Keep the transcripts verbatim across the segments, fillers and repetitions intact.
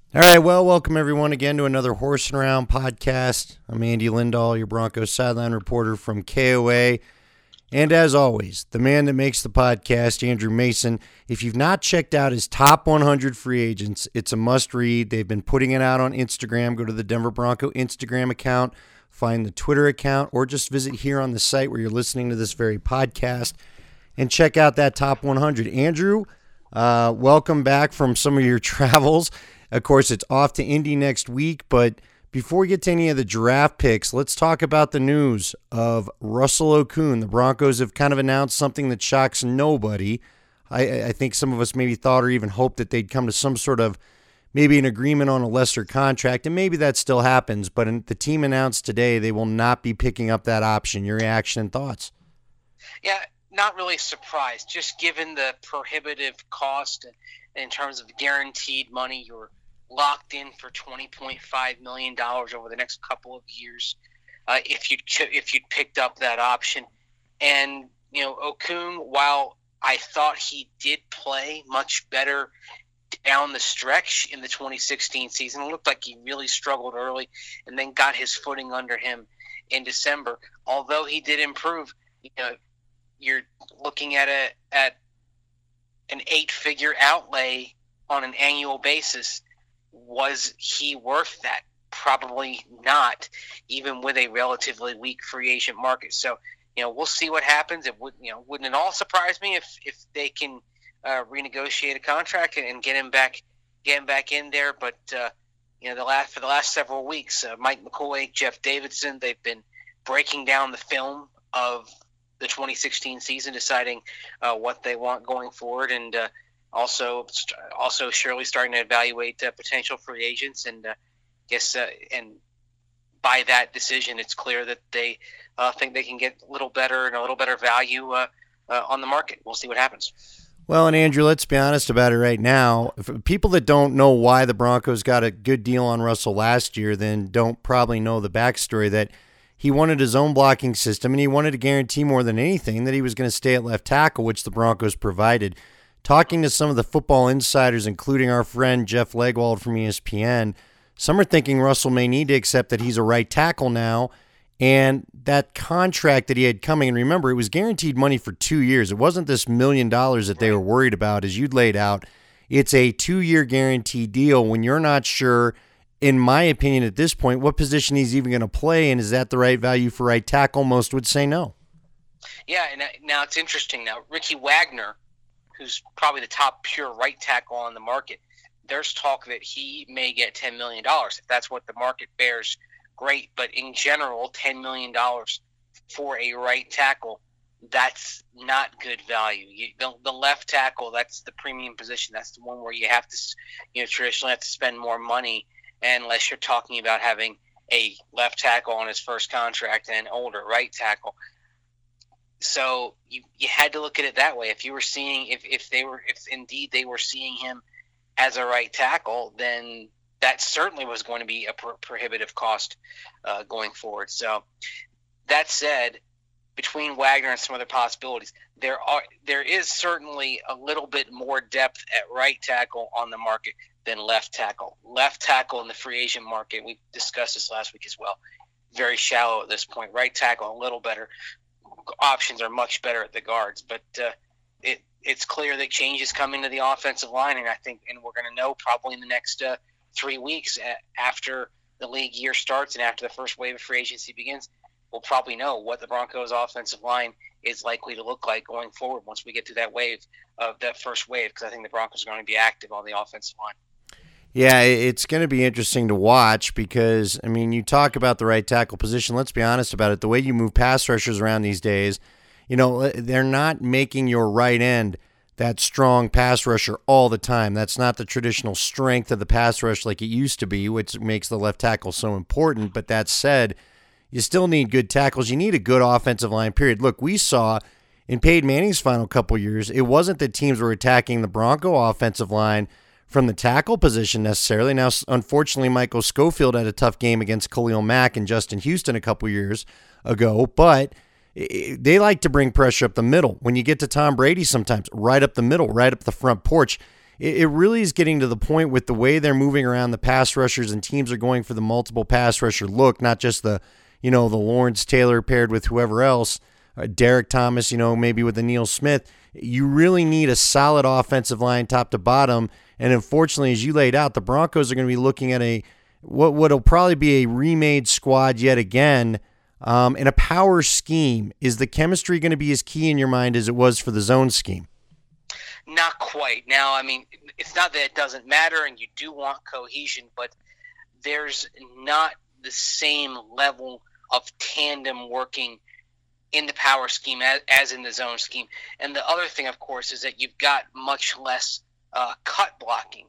All right, well, welcome everyone again to another Horse and Around podcast. I'm Andy Lindahl, your Broncos sideline reporter from K O A. And as always, the man that makes the podcast, Andrew Mason. If you've not checked out his top one hundred free agents, it's a must-read. They've been putting it out on Instagram. Go to the Denver Bronco Instagram account, find the Twitter account, or just visit here on the site where you're listening to this very podcast and check out that top one hundred. Andrew, uh, welcome back from some of your travels. Of course, it's off to Indy next week, but before we get to any of the draft picks, let's talk about the news of Russell Okung. The Broncos have kind of announced something that shocks nobody. I, I think some of us maybe thought or even hoped that they'd come to some sort of maybe an agreement on a lesser contract, and maybe that still happens, but the team announced today they will not be picking up that option. Your reaction and thoughts? Yeah, not really surprised, just given the prohibitive cost in terms of guaranteed money. You're locked in for twenty point five million dollars over the next couple of years uh, if you if you'd picked up that option. And, you know, Okung, while I thought he did play much better down the stretch in the twenty sixteen season, it looked like he really struggled early and then got his footing under him in December. Although he did improve, you know, you're looking at a at an eight-figure outlay on an annual basis. Was he worth that? Probably not, even with a relatively weak free agent market. So, you know, we'll see what happens. It would, you know, wouldn't it all surprise me if, if they can uh, renegotiate a contract and, and get him back, get him back in there. But uh, you know, the last for the last several weeks, uh, Mike McCoy, Jeff Davidson, they've been breaking down the film of the twenty sixteen season, deciding uh, what they want going forward, and uh, also also surely starting to evaluate uh, potential free agents. And uh, guess uh, and by that decision, it's clear that they uh, think they can get a little better and a little better value uh, uh, on the market. We'll see what happens. Well, and Andrew, let's be honest about it right now. For people that don't know why the Broncos got a good deal on Russell last year, then don't probably know the backstory that he wanted his own blocking system, and he wanted to guarantee more than anything that he was going to stay at left tackle, which the Broncos provided. Talking to some of the football insiders, including our friend Jeff Legwold from E S P N, some are thinking Russell may need to accept that he's a right tackle now, and that contract that he had coming, and remember, it was guaranteed money for two years. It wasn't this million dollars that they were worried about, as you'd laid out. It's a two-year guaranteed deal when you're not sure, in my opinion at this point, what position he's even going to play, and is that the right value for right tackle? Most would say no. Yeah, and now it's interesting. Now, Ricky Wagner, who's probably the top pure right tackle on the market, there's talk that he may get ten million dollars. If that's what the market bears, great. But in general, ten million dollars for a right tackle, that's not good value. You, the, the left tackle, that's the premium position. That's the one where you have to, you know, traditionally have to spend more money, unless you're talking about having a left tackle on his first contract and an older right tackle. So you, you had to look at it that way. If you were seeing, if, if they were, if indeed they were seeing him as a right tackle, then that certainly was going to be a pro- prohibitive cost uh, going forward. So that said, between Wagner and some other possibilities, there are there is certainly a little bit more depth at right tackle on the market than left tackle. Left tackle in the free agent market, we discussed this last week as well, very shallow at this point. Right tackle, a little better. Options are much better at the guards, but uh, it it's clear that change is coming to the offensive line, and I think, and we're going to know probably in the next uh, three weeks after the league year starts and after the first wave of free agency begins, we'll probably know what the Broncos' offensive line is likely to look like going forward once we get to that wave of that first wave, because I think the Broncos are going to be active on the offensive line. Yeah, it's going to be interesting to watch because, I mean, you talk about the right tackle position. Let's be honest about it. The way you move pass rushers around these days, you know, they're not making your right end that strong pass rusher all the time. That's not the traditional strength of the pass rush like it used to be, which makes the left tackle so important. But that said, you still need good tackles. You need a good offensive line, period. Look, we saw in Peyton Manning's final couple years, it wasn't that teams were attacking the Bronco offensive line from the tackle position necessarily. Now, unfortunately, Michael Schofield had a tough game against Khalil Mack and Justin Houston a couple years ago, but they like to bring pressure up the middle. When you get to Tom Brady sometimes, right up the middle, right up the front porch, it, it really is getting to the point with the way they're moving around the pass rushers, and teams are going for the multiple pass rusher look, not just the, you know, the Lawrence Taylor paired with whoever else, uh, Derek Thomas, you know, maybe with the Neil Smith. You really need a solid offensive line top to bottom. And unfortunately, as you laid out, the Broncos are going to be looking at a what what'll probably be a remade squad yet again, um, in a power scheme. Is the chemistry going to be as key in your mind as it was for the zone scheme? Not quite. Now, I mean, it's not that it doesn't matter, and you do want cohesion, but there's not the same level of tandem working in the power scheme as, as in the zone scheme. And the other thing, of course, is that you've got much less uh, cut blocking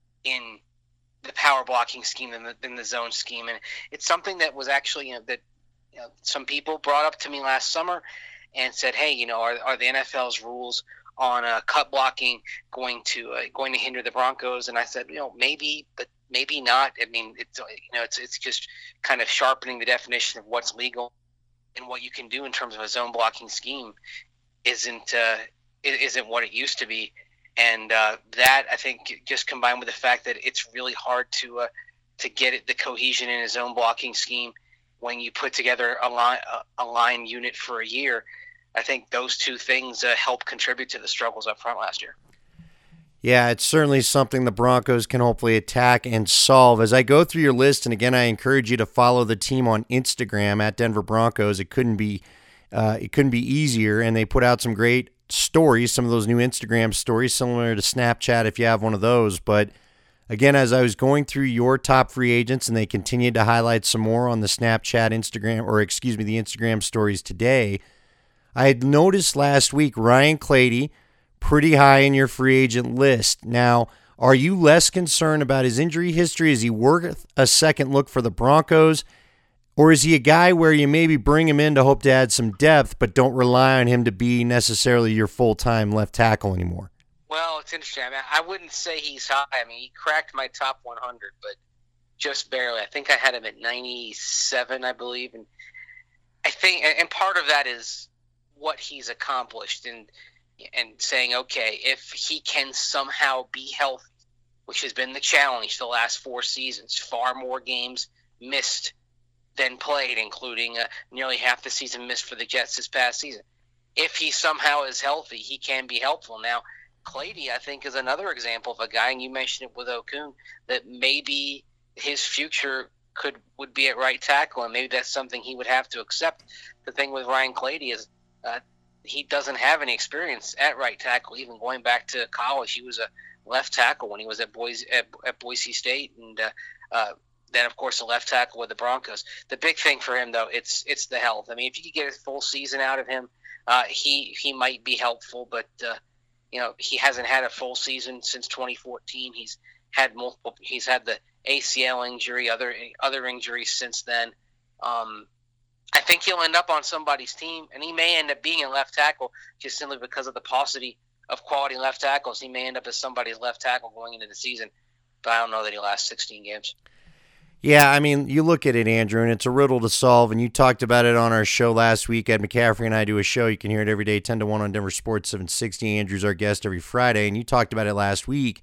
in the power blocking scheme than the, than the zone scheme. And it's something that was actually, you know, that you know, some people brought up to me last summer and said, hey, you know, are, are the N F L's rules on uh, cut blocking going to uh, going to hinder the Broncos? And I said, you know, maybe, but maybe not. I mean, it's, you know, it's it's just kind of sharpening the definition of what's legal and what you can do in terms of a zone blocking scheme isn't uh, isn't what it used to be. And uh, that, I think, just combined with the fact that it's really hard to uh, to get it, the cohesion in a zone blocking scheme when you put together a line a line unit for a year. I think those two things uh, help contribute to the struggles up front last year. Yeah, it's certainly something the Broncos can hopefully attack and solve. As I go through your list, and again, I encourage you to follow the team on Instagram at Denver Broncos. It couldn't be uh, it couldn't be easier, and they put out some great stories, some of those new Instagram stories, similar to Snapchat if you have one of those. But again, as I was going through your top free agents, and they continued to highlight some more on the Snapchat, Instagram, or excuse me, the Instagram stories today, I had noticed last week Ryan Clady pretty high in your free agent list. Now, are you less concerned about his injury history? Is he worth a second look for the Broncos? Or is he a guy where you maybe bring him in to hope to add some depth, but don't rely on him to be necessarily your full-time left tackle anymore? Well, it's interesting. I mean, I wouldn't say he's high. I mean, he cracked my top one hundred, but just barely. I think I had him at ninety-seven, I believe. And I think, and part of that is what he's accomplished, and and saying, okay, if he can somehow be healthy, which has been the challenge the last four seasons, far more games missed than played, including uh, nearly half the season missed for the Jets this past season. If he somehow is healthy, he can be helpful. Now, Clady, I think, is another example of a guy, and you mentioned it with Okung, that maybe his future could would be at right tackle, and maybe that's something he would have to accept. The thing with Ryan Clady is uh, he doesn't have any experience at right tackle. Even going back to college, he was a left tackle when he was at Boise, at, at Boise State, and uh, uh, then, of course, a left tackle with the Broncos. The big thing for him, though, it's it's the health. I mean, if you could get a full season out of him, uh, he he might be helpful. But uh, you know, he hasn't had a full season since twenty fourteen. He's had multiple. He's had the A C L injury, other other injuries since then. Um, I think he'll end up on somebody's team, and he may end up being a left tackle just simply because of the paucity of quality left tackles. He may end up as somebody's left tackle going into the season, but I don't know that he'll last sixteen games. Yeah, I mean, you look at it, Andrew, and it's a riddle to solve, and you talked about it on our show last week. Ed McCaffrey and I do a show. You can hear it every day, ten to one on Denver Sports seven sixty. Andrew's our guest every Friday, and you talked about it last week.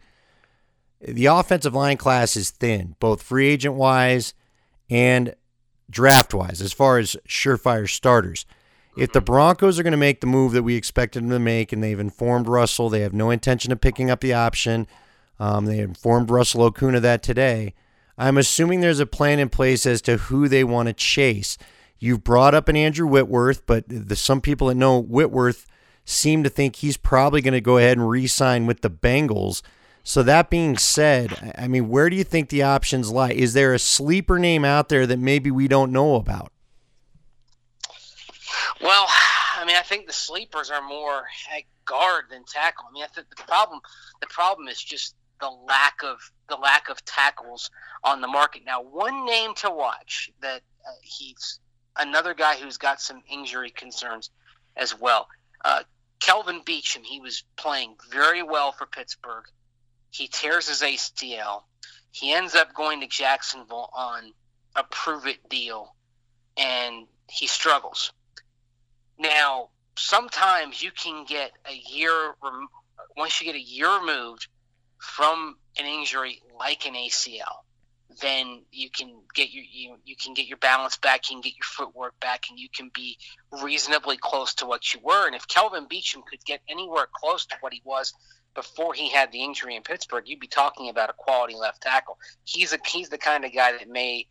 The offensive line class is thin, both free agent-wise and draft-wise, as far as surefire starters. If the Broncos are going to make the move that we expected them to make, and they've informed Russell, they have no intention of picking up the option. Um, they informed Russell Okung that today. I'm assuming there's a plan in place as to who they want to chase. You've brought up an Andrew Whitworth, but the, some people that know Whitworth seem to think he's probably going to go ahead and re-sign with the Bengals. So that being said, I mean, where do you think the options lie? Is there a sleeper name out there that maybe we don't know about? Well, I mean, I think the sleepers are more at guard than tackle. I mean, I think the problem the problem is just the lack of the lack of tackles on the market. Now, one name to watch that uh, he's another guy who's got some injury concerns as well. Uh, Kelvin Beachum, he was playing very well for Pittsburgh. He tears his A C L. He ends up going to Jacksonville on a prove-it deal, and he struggles. Now, sometimes you can get a year, once you get a year removed from an injury like an A C L, then you can get your you, you can get your balance back, you can get your footwork back, and you can be reasonably close to what you were. And if Kelvin Beachum could get anywhere close to what he was before he had the injury in Pittsburgh, you'd be talking about a quality left tackle. He's a he's the kind of guy that may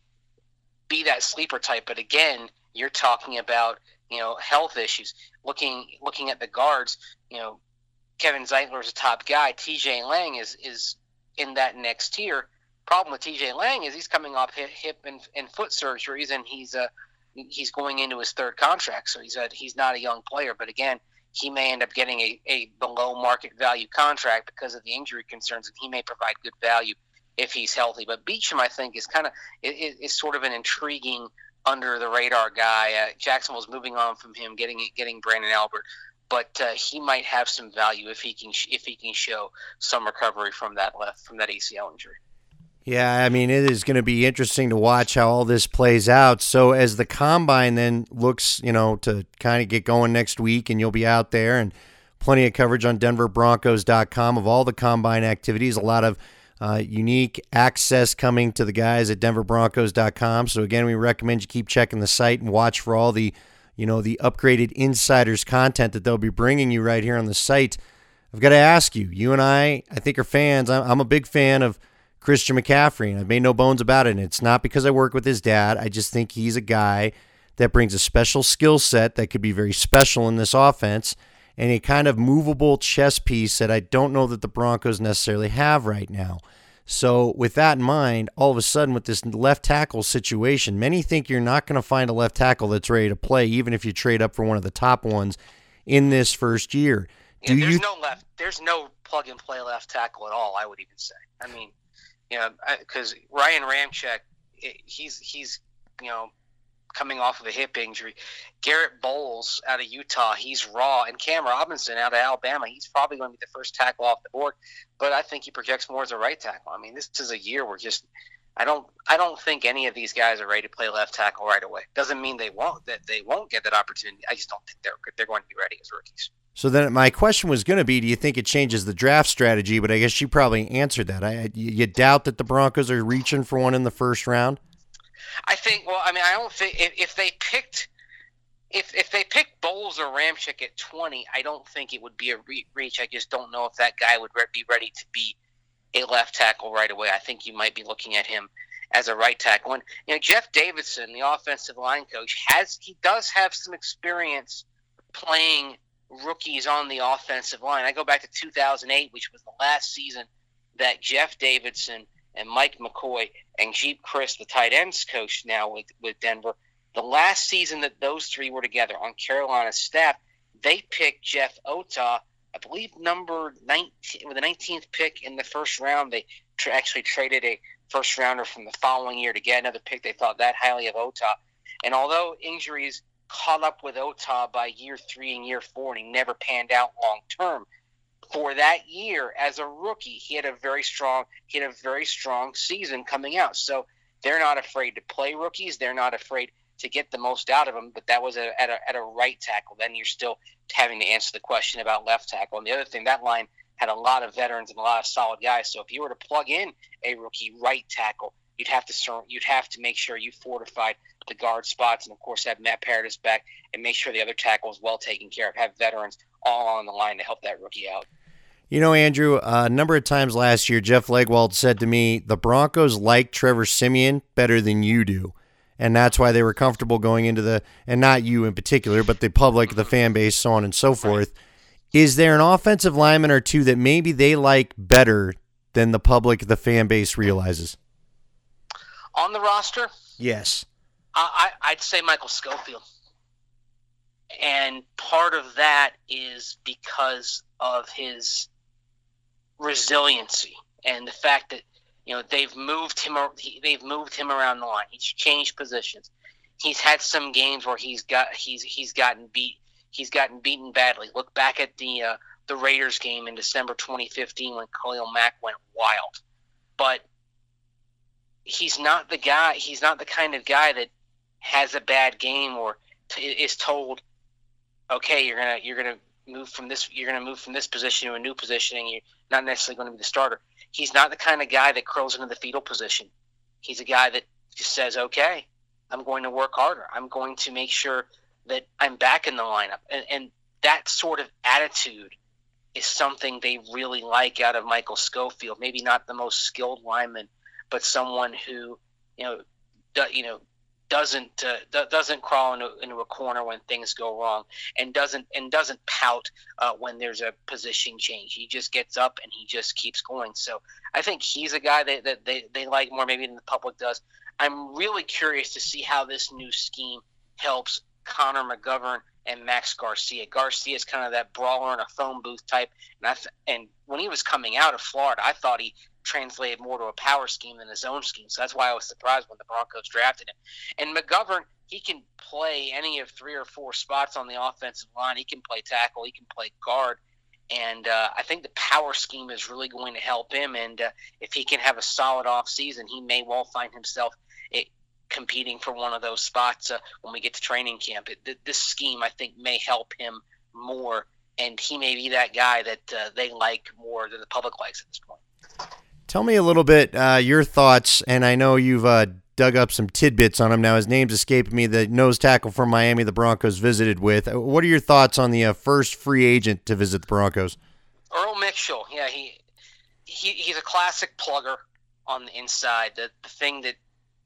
be that sleeper type, but again, you're talking about, you know, health issues. Looking looking at the guards, you know, Kevin Zeitler is a top guy. T J Lang is is in that next tier. Problem with T J Lang is he's coming off hip, hip and, and foot surgeries, and he's uh, he's going into his third contract, so he's a, he's not a young player. But again, he may end up getting a, a below market value contract because of the injury concerns, and he may provide good value if he's healthy. But Beachum, I think, is kind of is, is sort of an intriguing under the radar guy. Uh, Jacksonville's moving on from him, getting getting Brandon Albert, but uh, he might have some value if he can if he can show some recovery from that left from that A C L injury. Yeah, I mean, it is going to be interesting to watch how all this plays out. So as the combine then looks, you know, to kind of get going next week, and you'll be out there, and plenty of coverage on denver broncos dot com of all the combine activities, a lot of uh, unique access coming to the guys at denver broncos dot com. So again, we recommend you keep checking the site and watch for all the, you know, the upgraded insiders content that they'll be bringing you right here on the site. I've got to ask you, you and I, I think are fans. I'm, I'm a big fan of Christian McCaffrey, and I've made no bones about it. And it's not because I work with his dad. I just think he's a guy that brings a special skill set that could be very special in this offense, and a kind of movable chess piece that I don't know that the Broncos necessarily have right now. So with that in mind, all of a sudden with this left tackle situation, many think you're not going to find a left tackle that's ready to play, even if you trade up for one of the top ones in this first year. Do yeah, there's you... no left. There's no plug and play left tackle at all, I would even say. I mean, you know, because Ryan Ramczyk, he's he's you know coming off of a hip injury. Garrett Bowles out of Utah, he's raw, and Cam Robinson out of Alabama, he's probably going to be the first tackle off the board. But I think he projects more as a right tackle. I mean, this is a year where just I don't I don't think any of these guys are ready to play left tackle right away. Doesn't mean they won't that they won't get that opportunity. I just don't think they're they're going to be ready as rookies. So then my question was going to be, do you think it changes the draft strategy? But I guess you probably answered that. I, you doubt that the Broncos are reaching for one in the first round? I think, well, I mean, I don't think if, if they picked if if they picked Bowles or Ramczyk at twenty, I don't think it would be a re- reach. I just don't know if that guy would re- be ready to be a left tackle right away. I think you might be looking at him as a right tackle. And, you know, Jeff Davidson, the offensive line coach, has he does have some experience playing rookies on the offensive line. I go back to two thousand eight, which was the last season that Jeff Davidson and Mike McCoy and Jeep Chris, the tight ends coach now with, with Denver, the last season that those three were together on Carolina's staff, they picked Jeff Otah, I believe number nineteen, with the nineteenth pick in the first round. They tra- actually traded a first rounder from the following year to get another pick. They thought that highly of Otah. And although injuries caught up with Otah by year three and year four, and he never panned out long term. For that year, as a rookie, he had a very strong he had a very strong season coming out. So they're not afraid to play rookies. They're not afraid to get the most out of them. But that was a, at a at a right tackle. Then you're still having to answer the question about left tackle. And the other thing, that line had a lot of veterans and a lot of solid guys. So if you were to plug in a rookie right tackle, you'd have to you'd have to make sure you fortified the guard spots, and of course have Matt Paradis back, and make sure the other tackle is well taken care of. Have veterans all on the line to help that rookie out. You know, Andrew, uh, a number of times last year, Jeff Legwold said to me, the Broncos like Trevor Siemian better than you do, and that's why they were comfortable going into the, and not you in particular, but the public, the fan base, so on and so forth. Right. Is there an offensive lineman or two that maybe they like better than the public, the fan base realizes? On the roster? Yes. I, I'd say Michael Schofield. And part of that is because of his resiliency and the fact that, you know, they've moved him they've moved him around the line. He's changed positions. He's had some games where he's got he's he's gotten beat he's gotten beaten badly. Look back at the uh, the Raiders game in December twenty fifteen when Khalil Mack went wild. But he's not the guy he's not the kind of guy that has a bad game or t- is told, okay, you're gonna you're gonna move from this you're gonna move from this position to a new position, and you're not necessarily going to be the starter. he's not the kind of guy that curls into the fetal position. He's a guy that just says, okay, I'm going to work harder. I'm going to make sure that I'm back in the lineup. And, and that sort of attitude is something they really like out of Michael Schofield. Maybe not the most skilled lineman, but someone who, you know, do, you know, doesn't uh, doesn't crawl into, into a corner when things go wrong, and doesn't and doesn't pout uh, when there's a position change. He just gets up and he just keeps going. So I think he's a guy that, that they, they like more maybe than the public does. I'm really curious to see how this new scheme helps Connor McGovern and Max Garcia. Garcia is kind of that brawler in a phone booth type, and I th- and when he was coming out of Florida, I thought he translated more to a power scheme than a zone scheme. So that's why I was surprised when the Broncos drafted him. And McGovern, he can play any of three or four spots on the offensive line. He can play tackle. He can play guard. And uh, I think the power scheme is really going to help him. And uh, if he can have a solid offseason, he may well find himself it, competing for one of those spots uh, when we get to training camp. It, this scheme, I think, may help him more. And he may be that guy that uh, they like more than the public likes at this point. Tell me a little bit uh, your thoughts, and I know you've uh, dug up some tidbits on him. Now, his name's escaping me, the nose tackle from Miami the Broncos visited with. What are your thoughts on the uh, first free agent to visit the Broncos? Earl Mitchell, yeah, he, he he's a classic plugger on the inside. The, the thing that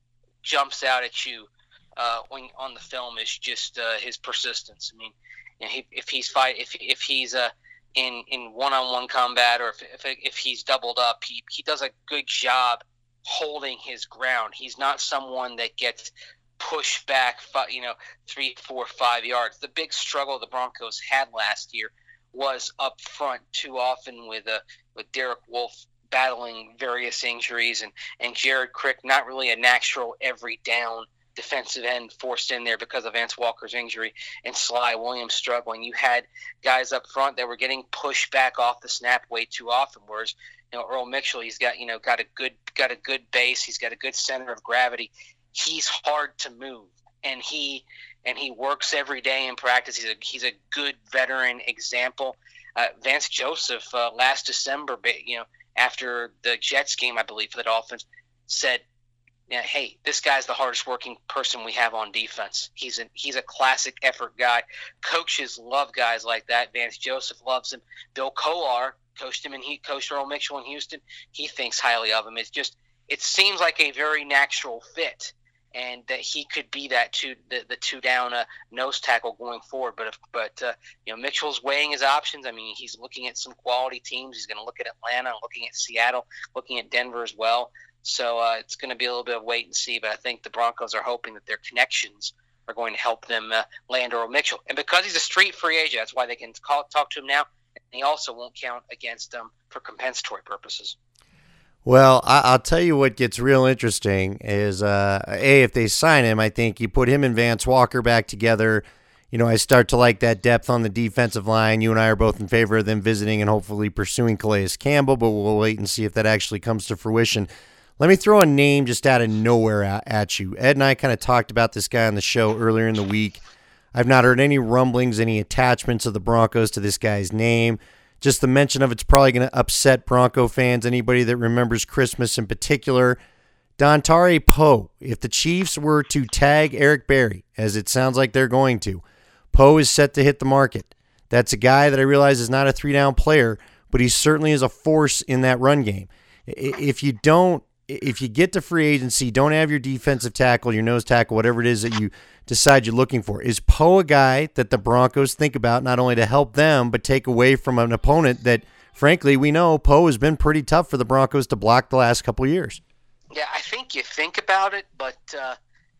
jumps out at you uh, when on the film is just uh, his persistence. I mean, you know, he, if he's fight, if if he's a uh, in in one-on-one combat, or if, if if he's doubled up, he he does a good job holding his ground. He's not someone that gets pushed back, you know, three, four, five yards. The big struggle the Broncos had last year was up front too often with uh, with Derek Wolfe battling various injuries, and and Jared Crick not really a natural every down defensive end forced in there because of Vance Walker's injury, and Sly Williams struggling. You had guys up front that were getting pushed back off the snap way too often. Whereas, you know, Earl Mitchell, he's got, you know, got a good, got a good base. He's got a good center of gravity. He's hard to move, and he, and he works every day in practice. He's a, he's a good veteran example. Uh, Vance Joseph, uh, last December, you know, after the Jets game, I believe, for the Dolphins, said, yeah, hey, this guy's the hardest working person we have on defense. He's a, he's a classic effort guy. Coaches love guys like that. Vance Joseph loves him. Bill Kolar coached him, and he coached Earl Mitchell in Houston. He thinks highly of him. It's just, it seems like a very natural fit, and that he could be that two, the, the two down uh, nose tackle going forward. But if, but uh, you know, Mitchell's weighing his options. I mean, he's looking at some quality teams. He's going to look at Atlanta, looking at Seattle, looking at Denver as well. So uh, it's going to be a little bit of wait and see, but I think the Broncos are hoping that their connections are going to help them uh, land Earl Mitchell. And because he's a street free agent, that's why they can call, talk to him now, and he also won't count against them for compensatory purposes. Well, I, I'll tell you what gets real interesting is, uh, A, if they sign him, I think you put him and Vance Walker back together. You know, I start to like that depth on the defensive line. You and I are both in favor of them visiting and hopefully pursuing Calais Campbell, but we'll wait and see if that actually comes to fruition. Let me throw a name just out of nowhere at you. Ed and I kind of talked about this guy on the show earlier in the week. I've not heard any rumblings, any attachments of the Broncos to this guy's name. Just the mention of it's probably going to upset Bronco fans, anybody that remembers Christmas in particular. Dontari Poe, if the Chiefs were to tag Eric Berry, as it sounds like they're going to, Poe is set to hit the market. That's a guy that I realize is not a three-down player, but he certainly is a force in that run game. If you don't, If you get to free agency, don't have your defensive tackle, your nose tackle, whatever it is that you decide you're looking for. Is Poe a guy that the Broncos think about not only to help them, but take away from an opponent that, frankly, we know Poe has been pretty tough for the Broncos to block the last couple of years? Yeah, I think you think about it, but uh,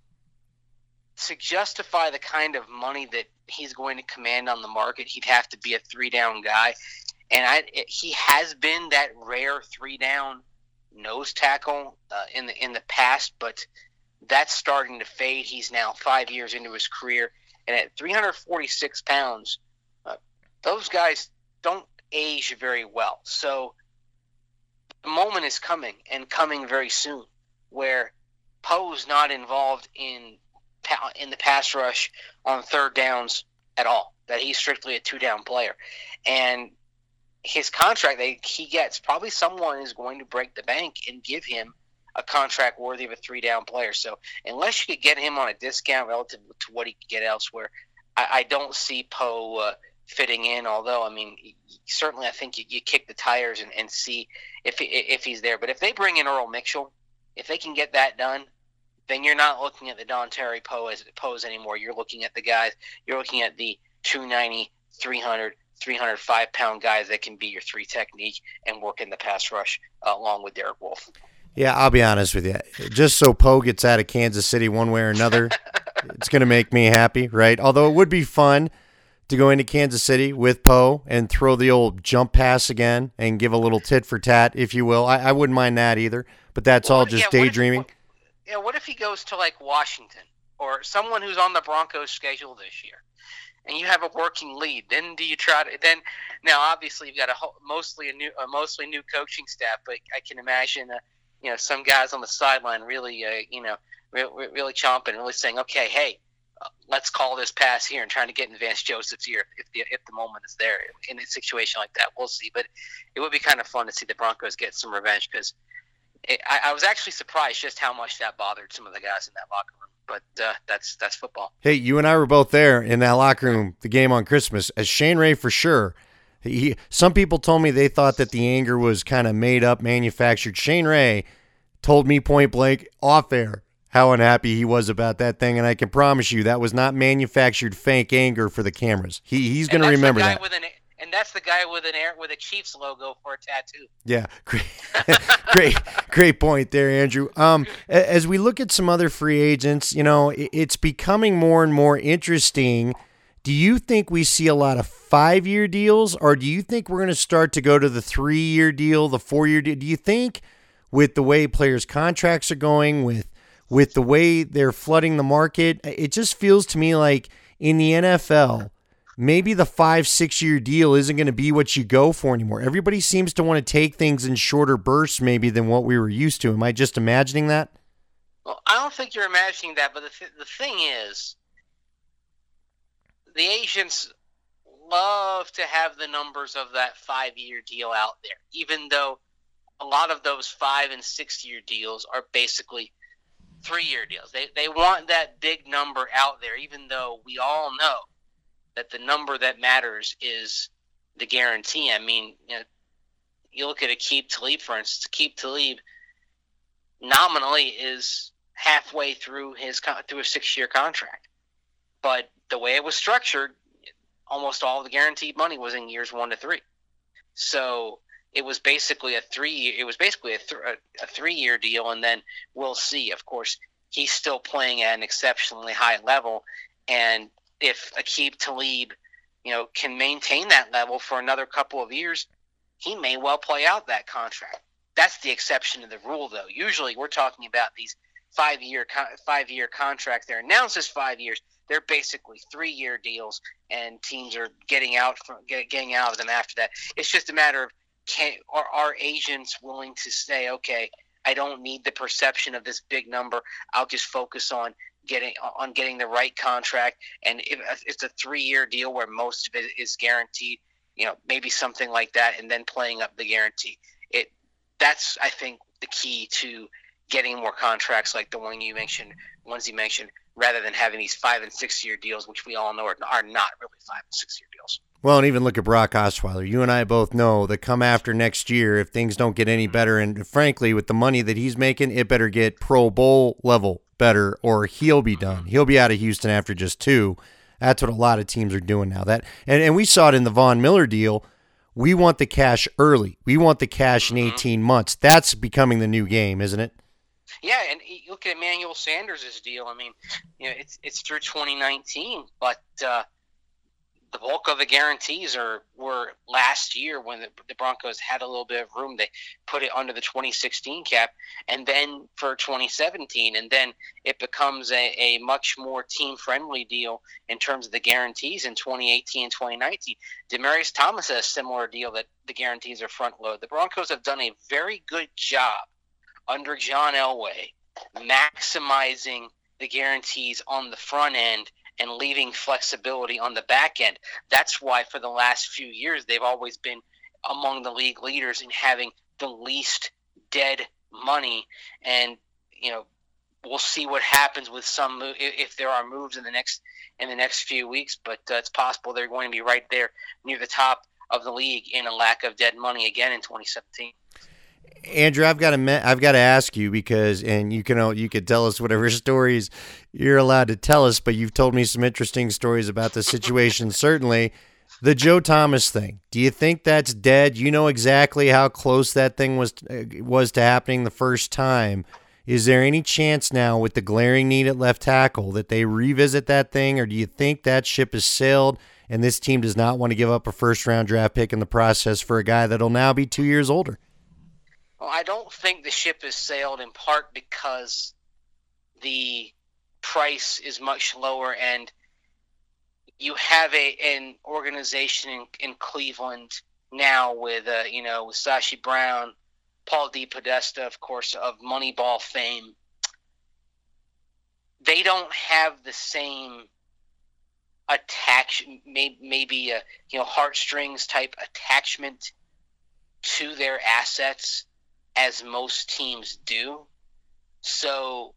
to justify the kind of money that he's going to command on the market, he'd have to be a three-down guy. And I, he has been that rare three-down nose tackle uh, in the in the past, but that's starting to fade. He's now five years into his career, and at three hundred forty-six pounds, uh, those guys don't age very well. So the moment is coming, and coming very soon, where Poe's not involved in in the pass rush on third downs at all. That he's strictly a two down player, and his contract that he gets, probably someone is going to break the bank and give him a contract worthy of a three-down player. So unless you could get him on a discount relative to what he could get elsewhere, I, I don't see Poe uh, fitting in. Although, I mean, certainly I think you, you kick the tires and, and see if if he's there. But if they bring in Earl Mitchell, if they can get that done, then you're not looking at the Dontari Poe as Poes anymore. You're looking at the guys. You're looking at the two ninety, three hundred, three hundred five pound guys that can be your three technique and work in the pass rush uh, along with Derek Wolfe. Yeah, I'll be honest with you. Just so Poe gets out of Kansas City one way or another, it's going to make me happy, right? Although it would be fun to go into Kansas City with Poe and throw the old jump pass again and give a little tit for tat, if you will. I, I wouldn't mind that either, but that's well, all just yeah, daydreaming. What if, yeah, what if he goes to, like, Washington or someone who's on the Broncos schedule this year? And you have a working lead. Then do you try to? Then now, obviously, you've got a whole, mostly a new, a mostly new coaching staff. But I can imagine, uh, you know, some guys on the sideline really, uh, you know, re- really chomping, really saying, "Okay, hey, uh, let's call this pass here," and trying to get in Vance Joseph's ear if the if the moment is there in a situation like that. We'll see. But it would be kind of fun to see the Broncos get some revenge because I, I was actually surprised just how much that bothered some of the guys in that locker room. But uh, that's that's football. Hey, you and I were both there in that locker room, the game on Christmas. As Shane Ray, for sure. He, some people told me they thought that the anger was kind of made up, manufactured. Shane Ray told me point blank, off air, how unhappy he was about that thing, and I can promise you that was not manufactured fake anger for the cameras. He he's going to remember that. With an, and that's the guy with an air with a Chiefs logo for a tattoo. Yeah, great, great, great point there, Andrew. Um, as we look at some other free agents, you know, it's becoming more and more interesting. Do you think we see a lot of five-year deals, or do you think we're going to start to go to the three-year deal, the four-year deal? Do you think with the way players' contracts are going, with with the way they're flooding the market, it just feels to me like in the N F L, maybe the five, six-year deal isn't going to be what you go for anymore. Everybody seems to want to take things in shorter bursts maybe than what we were used to. Am I just imagining that? Well, I don't think you're imagining that, but the, th- the thing is, the agents love to have the numbers of that five-year deal out there, even though a lot of those five- and six-year deals are basically three-year deals. They they want that big number out there, even though we all know that the number that matters is the guarantee. I mean, you know, you look at Aqib Talib, for instance. Aqib Talib nominally is halfway through his through a six-year contract, but the way it was structured, almost all of the guaranteed money was in years one to three. So it was basically a three. It was basically a, th- a three-year deal, and then we'll see. Of course, he's still playing at an exceptionally high level, and if Aqib Talib, you know, can maintain that level for another couple of years, he may well play out that contract. That's the exception to the rule, though. Usually, we're talking about these five-year five-year contracts. They're announced as five years. They're basically three-year deals, and teams are getting out from getting out of them after that. It's just a matter of can are, are agents willing to say, okay, I don't need the perception of this big number. I'll just focus on getting on getting the right contract. And if it's a three-year deal where most of it is guaranteed, you know, maybe something like that, and then playing up the guarantee. It that's I think the key to getting more contracts like the one you mentioned, ones you mentioned, rather than having these five and six year deals, which we all know are, are not really five and six year deals. Well, and even look at Brock Osweiler. You and I both know that come after next year, if things don't get any better, and frankly, with the money that he's making, it better get Pro Bowl level better, or he'll be done. He'll be out of Houston after just two. That's what a lot of teams are doing now. That and, and we saw it in the Von Miller deal. We want the cash early. We want the cash in eighteen months. That's becoming the new game, isn't it? Yeah, and you look at Emmanuel Sanders' deal. I mean, you know, it's it's through twenty nineteen, but uh, the bulk of the guarantees are were last year when the, the Broncos had a little bit of room. They put it under the twenty sixteen cap, and then for twenty seventeen, and then it becomes a, a much more team-friendly deal in terms of the guarantees in twenty eighteen and twenty nineteen. Demaryius Thomas has a similar deal that the guarantees are front-loaded. The Broncos have done a very good job under John Elway, maximizing the guarantees on the front end and leaving flexibility on the back end. That's why for the last few years they've always been among the league leaders in having the least dead money. And, you know, we'll see what happens with some – if there are moves in the next in the next few weeks. But uh, it's possible they're going to be right there near the top of the league in a lack of dead money again in twenty seventeen. Andrew, I've got to I've got to ask you because, and you can you could tell us whatever stories you're allowed to tell us, but you've told me some interesting stories about the situation. Certainly, the Joe Thomas thing. Do you think that's dead? You know exactly how close that thing was was to happening the first time. Is there any chance now, with the glaring need at left tackle, that they revisit that thing, or do you think that ship has sailed and this team does not want to give up a first round draft pick in the process for a guy that'll now be two years older? Well, I don't think the ship has sailed, in part because the price is much lower, and you have a an organization in, in Cleveland now with uh, you know with Sashi Brown, Paul DePodesta, of course, of Moneyball fame. They don't have the same attachment, maybe, maybe a you know heartstrings type attachment to their assets as most teams do. So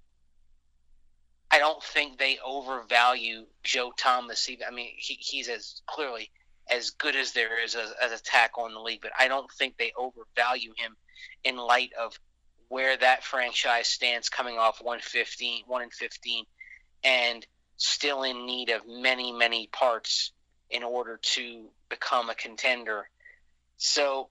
I don't think they overvalue Joe Thomas. I mean, he, he's as clearly as good as there is as, as a tackle in the league, but I don't think they overvalue him in light of where that franchise stands coming off one fifteen, one and fifteen, and still in need of many, many parts in order to become a contender. So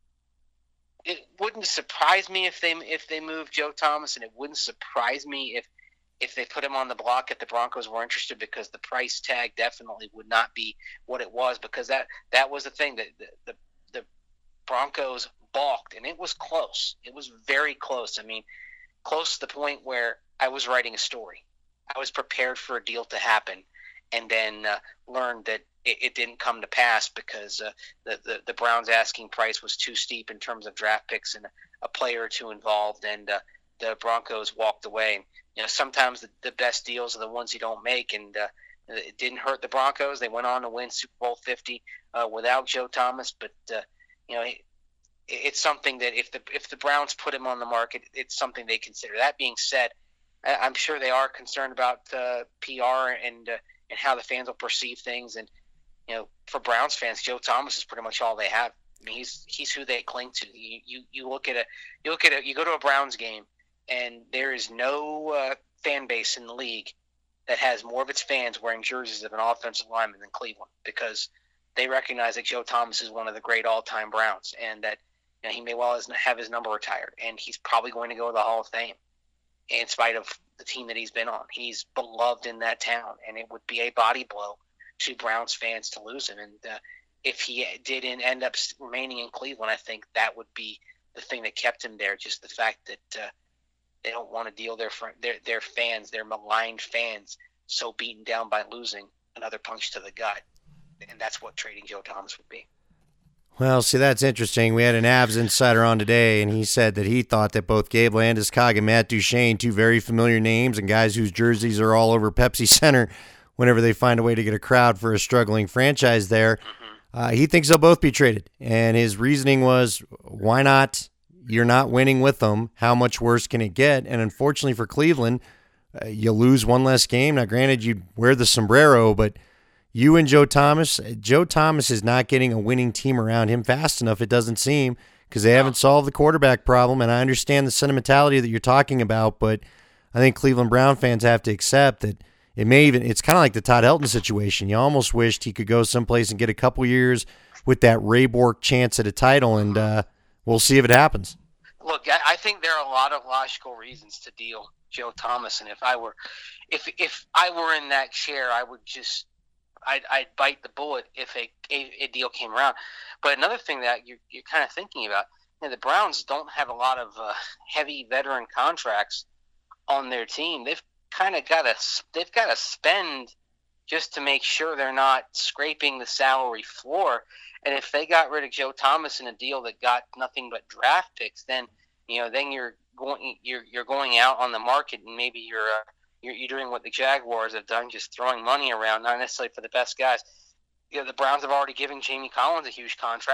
it wouldn't surprise me if they if they move Joe Thomas, and it wouldn't surprise me if if they put him on the block if the Broncos were interested, because the price tag definitely would not be what it was, because that, that was the thing that the, the the Broncos balked, and it was close. It was very close. I mean, close to the point where I was writing a story. I was prepared for a deal to happen, and then uh, learned that it, it didn't come to pass because uh, the, the the Browns' asking price was too steep in terms of draft picks and a player or two involved, and uh, the Broncos walked away. You know, sometimes the, the best deals are the ones you don't make, and uh, it didn't hurt the Broncos. They went on to win Super Bowl fifty uh, without Joe Thomas, but uh, you know, it, it's something that if the if the Browns put him on the market, it's something they consider. That being said, I, I'm sure they are concerned about uh, P R and uh, and how the fans will perceive things. And you know, for Browns fans, Joe Thomas is pretty much all they have. I mean, he's he's who they cling to. You you, you look at a you look at a, you go to a Browns game, and there is no uh, fan base in the league that has more of its fans wearing jerseys of an offensive lineman than Cleveland, because they recognize that Joe Thomas is one of the great all-time Browns, and that you know, he may well have his number retired, and he's probably going to go to the Hall of Fame in spite of the team that he's been on. He's beloved in that town, and it would be a body blow to Browns fans to lose him. And uh, if he did end up remaining in Cleveland, I think that would be the thing that kept him there, just the fact that uh, they don't want to deal their, their their fans, their maligned fans, so beaten down by losing, another punch to the gut. And that's what trading Joe Thomas would be. Well, see, that's interesting. We had an Avs insider on today, and he said that he thought that both Gabe Landeskog and Matt Duchene, two very familiar names and guys whose jerseys are all over Pepsi Center whenever they find a way to get a crowd for a struggling franchise there, mm-hmm. uh, he thinks they'll both be traded. And his reasoning was, why not? You're not winning with them. How much worse can it get? And unfortunately for Cleveland, uh, you lose one less game. Now, granted, you wear the sombrero, but you and Joe Thomas, Joe Thomas is not getting a winning team around him fast enough, it doesn't seem, because they haven't solved the quarterback problem. And I understand the sentimentality that you're talking about, but I think Cleveland Brown fans have to accept that it may even, it's kind of like the Todd Helton situation. You almost wished he could go someplace and get a couple years with that Ray Bork chance at a title, and uh, we'll see if it happens. Look, I think there are a lot of logical reasons to deal Joe Thomas, and if I were, if if I were in that chair, I would just, I'd, I'd bite the bullet if a, a, a deal came around. But another thing that you're, you're kind of thinking about, you know, the Browns don't have a lot of uh, heavy veteran contracts on their team. They've kind of got to they've got to spend just to make sure they're not scraping the salary floor. And if they got rid of Joe Thomas in a deal that got nothing but draft picks, then you know then you're going you're you're going out on the market, and maybe you're uh, you're, you're doing what the Jaguars have done, just throwing money around, not necessarily for the best guys. You know, the Browns have already given Jamie Collins a huge contract.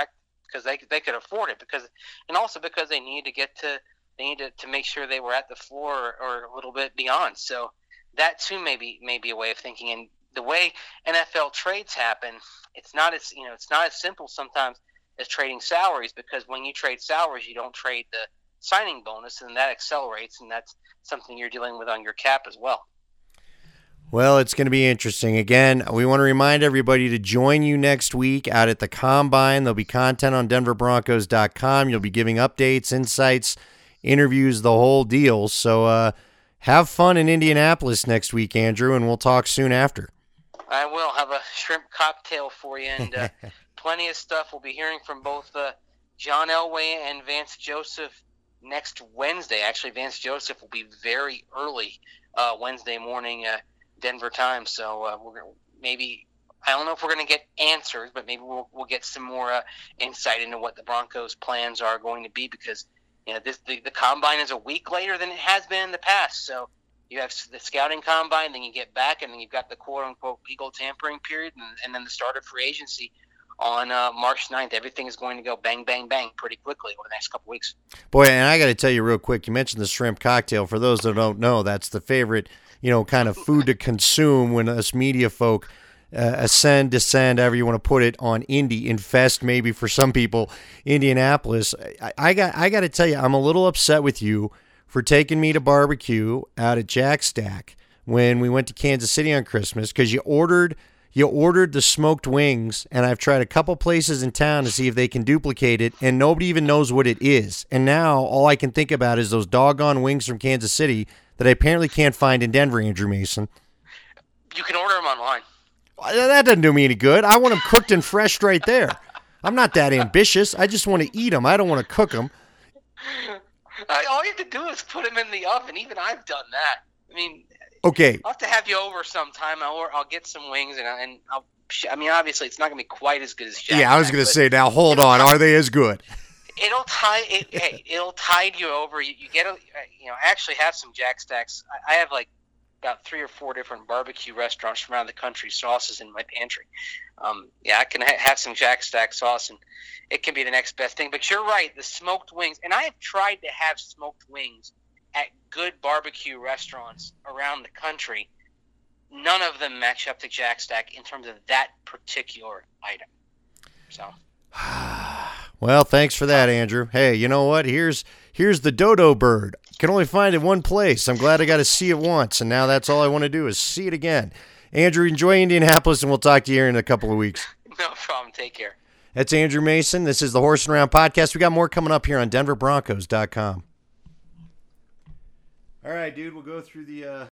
because they they could afford it because and also because they need to get to they need to, to make sure they were at the floor or, or a little bit beyond. So that too may be, may be a way of thinking. And the way N F L trades happen, it's not as you know it's not as simple sometimes as trading salaries, because when you trade salaries, you don't trade the signing bonus, and that accelerates, and that's something you're dealing with on your cap as well. Well, it's going to be interesting. Again, we want to remind everybody to join you next week out at the Combine. There'll be content on denver broncos dot com. You'll be giving updates, insights, interviews, the whole deal. So uh, have fun in Indianapolis next week, Andrew, and we'll talk soon after. I will have a shrimp cocktail for you, and uh, plenty of stuff. We'll be hearing from both uh, John Elway and Vance Joseph next Wednesday. Actually, Vance Joseph will be very early uh, Wednesday morning uh, Denver time. So uh, we're gonna, maybe I don't know if we're going to get answers, but maybe we'll we'll get some more uh, insight into what the Broncos' plans are going to be, because you know this the, the combine is a week later than it has been in the past. So you have the scouting combine, then you get back, and then you've got the quote-unquote legal tampering period, and, and then the start of free agency on uh, March ninth. Everything is going to go bang, bang, bang pretty quickly over the next couple weeks. Boy, and I got to tell you real quick, you mentioned the shrimp cocktail. For those that don't know, that's the favorite, you know, kind of food to consume when us media folk uh, ascend, descend, however you want to put it, on Indy, infest maybe for some people, Indianapolis. I, I got I got to tell you, I'm a little upset with you for taking me to barbecue out at Jack Stack when we went to Kansas City on Christmas, because you ordered you ordered the smoked wings, and I've tried a couple places in town to see if they can duplicate it, and nobody even knows what it is. And now all I can think about is those doggone wings from Kansas City that I apparently can't find in Denver, Andrew Mason. You can order them online. That doesn't do me any good. I want them cooked and fresh right there. I'm not that ambitious. I just want to eat them. I don't want to cook them. Uh, all you have to do is put them in the oven. Even I've done that. I mean, okay. I'll have to have you over sometime, or I'll get some wings, and, and I'll. I mean, obviously, it's not going to be quite as good as Jack. Yeah, I was going to say. Now, hold on. Are they as good? It'll tie. It, hey, it'll tide you over. You, you get a. You know, I actually have some Jack Stacks. I, I have like about three or four different barbecue restaurants from around the country sauces in my pantry. Um, yeah, I can ha- have some Jack Stack sauce, and it can be the next best thing. But you're right, the smoked wings, and I have tried to have smoked wings at good barbecue restaurants around the country. None of them match up to Jack Stack in terms of that particular item. So, well, thanks for that, Andrew. Hey, you know what? Here's here's the dodo bird. Can only find it one place. I'm glad I got to see it once, and now that's all I want to do is see it again. Andrew, enjoy Indianapolis, and we'll talk to you here in a couple of weeks. No problem. Take care. That's Andrew Mason. This is the Horse and Around Podcast. We got more coming up here on denver broncos dot com. All right, dude, we'll go through the uh,